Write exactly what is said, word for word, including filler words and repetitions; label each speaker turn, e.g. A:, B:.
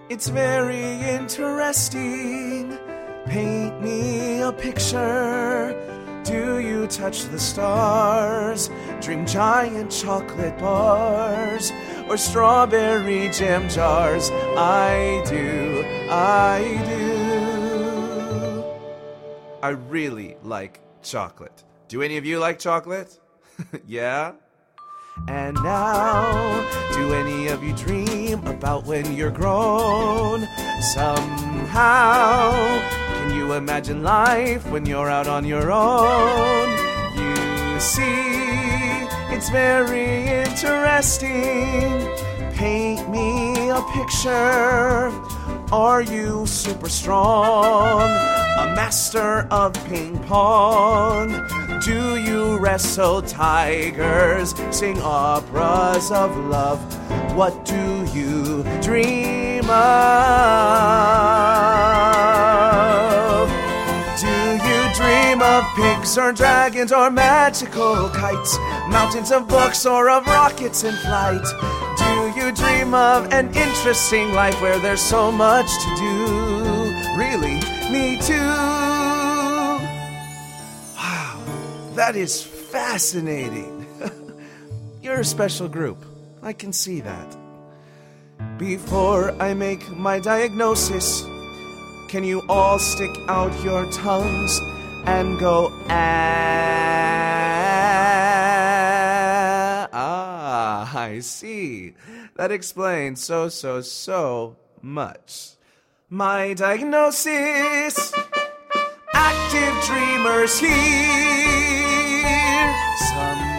A: It's very interesting. Paint me a picture. Do you touch the stars? Dream giant chocolate bars or strawberry jam jars? I do, I do. I really like chocolate. Do any of you like chocolate? Yeah? And now, do any of you dream about when you're grown? Somehow, can you imagine life when you're out on your own? You see, it's very interesting. Paint me a picture. Are you super strong? A master of ping pong? Do you wrestle tigers? Sing operas of love? What do you dream of? Do you dream of pigs or dragons or magical kites? Mountains of books or of rockets in flight? Do you dream of an interesting life where there's so much to do? Really, me too. Wow, that is fascinating. You're a special group. I can see that. Before I make my diagnosis, can you all stick out your tongues and go, ah? Ah, I see. That explains so, so, so much. My diagnosis, active dreamers here. Some